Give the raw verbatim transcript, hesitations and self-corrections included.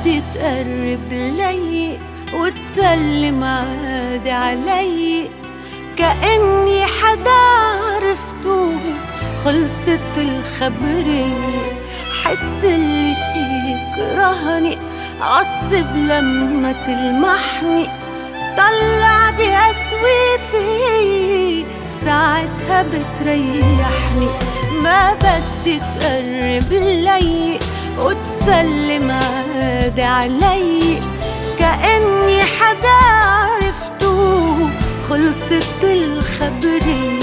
بدي تقرب لي وتسلم عادي علي، كأني حدا عرفته خلصت الخبرية. حس اللي شي كرهني عصب لما تلمحني، طلع بأسوي في ساعتها بتريحني. ما بدي تقرب لي وتسلم عادي علي، كأني حدا عرفته خلصت الخبرية.